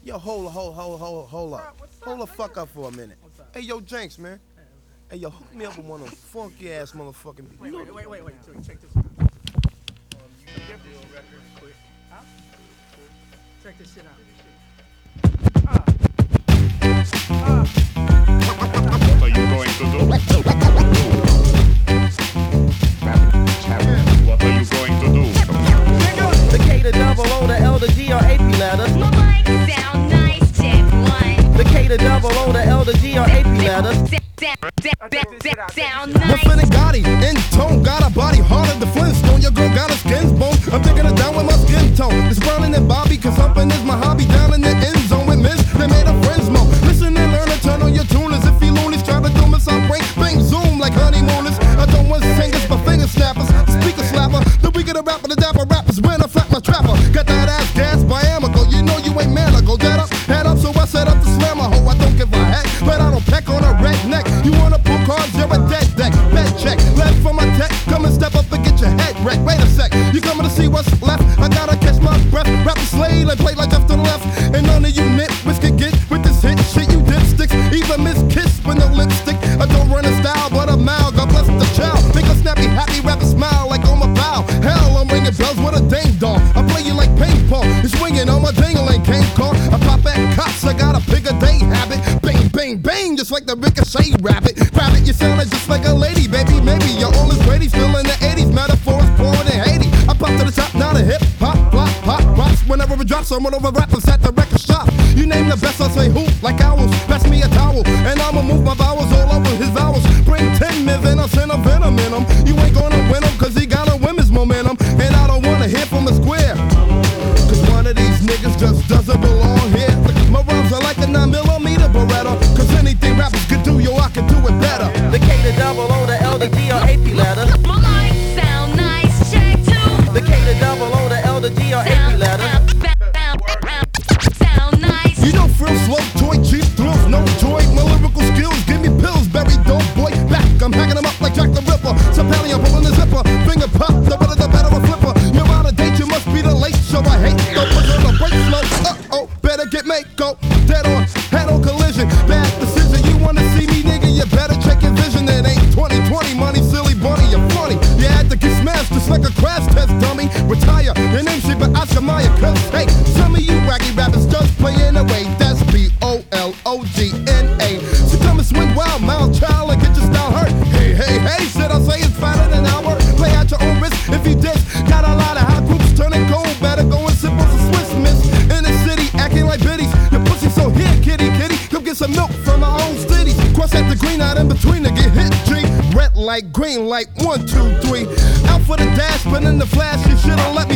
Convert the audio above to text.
Yo, hold up. Hold the fuck up for a minute. Hey, yo, Jenks, man. Hey, yo, hook me up with one of them funky ass motherfucking beats. Wait. Check this out. Huh? Check this shit out. What are you going to do? What are you going to do? The K, the double O, the L, the D are AP letters. My mic sound nice, check one. The K, the double O, the L, the D are AP letters. Sound nice. Muffin Gotti, in tone, got a body harder than Flintstone. Your girl got a skin's bone. I'm taking it down with my skin tone. It's Browning and Bobby, cause humping is my hobby. Down in the end zone with Miz, they made a friends mo. Listen and learn and turn on your tuners. If you loonies try to do me some break, bang, zoom like honeymooners. I don't want singers, but finger snappers. Speaker slapper, the weaker the rapper, the dapper rappers. When I flap my trapper, got that ass gas by Amigo. You know you ain't man, I go dead up, head up. So I set up to slam a hoe. I don't give a heck, but I don't peck on a redneck. You wanna pull cards, you're a dead deck. Bed check, left for my tech. Come and step up and get your head wrecked. Wait a sec, you coming to see what's left? I gotta catch my breath. Rap the slade and play like Jeff to the left. And none of you nitwits can get with this hit shit. You dipsticks, even miss kiss with no lipstick. I don't run a style, but a mile. God bless the child. Make a snappy, happy, rap a smile like on my bow. Hell, I'm ringing bells with a ding dong. I play you like ping pong. It's swinging on my dingling King Kong. I pop at cops, I got a bigger day habit. Bang, bang, bang, just like the ricochet rabbit. Grab it, you soundin' just like a lady, baby. Maybe your oldest Brady still in the 80s. Metaphors born in Haiti. I pop to the top, not a hip hop, flop, pop, rocks. Whenever it drops, someone over rappers at the record shop. You name the best, I'll say who, like owls. Pass me a towel, and I'ma move my vowels all over his vowels. Bring 10 mils and I'll send a venom in him. You ain't gonna win him, cause he gotta win his momentum. And I don't wanna hear from a square, cause one of these niggas just doesn't belong here. My rhymes are like a 9mm Beretta, cause anything rappers could do, yo, I can do it better. The K, the double O, the L, the D are AP letters. My mic sound nice, check two. The K, the double O, the L, the D are AP letters. Sound nice. You don't feel slow, toy, cheap thrills, no joy. My lyrical skills give me pills, berry dope boy. Back, I'm hacking them up like Jack the Ripper. Sapelli, I'm pulling the zipper. Finger pop, the better a flipper. You're out of date, you must be the late show. I hate the push on the brake slow. Uh-oh, better get Mako. Dead on, head on collision. Bad decision, you wanna see me, nigga, you better check your vision. It ain't 20/20 money, silly bunny, you're funny. You had to get smashed just like a crash test dummy. Retire, your name should be Oscar Mayer. Cause, hey, some of you wacky rappers just playing away. That's BOLOGNA. So come and swing wild, mild child, and get your style hurt. Hey, said I say it's fatter than hour. Play at your own risk if you diss. Got a lot of hot groups turning cold. Better go and sip on some Swiss Miss. In the city, acting like biddies. Your pussy so here, kitty. Come get some milk from my own cities. Cross at the green out in between to get hit, G. Red light, green light, 1, 2, 3. Out for the dash, but in the flash, you should've let me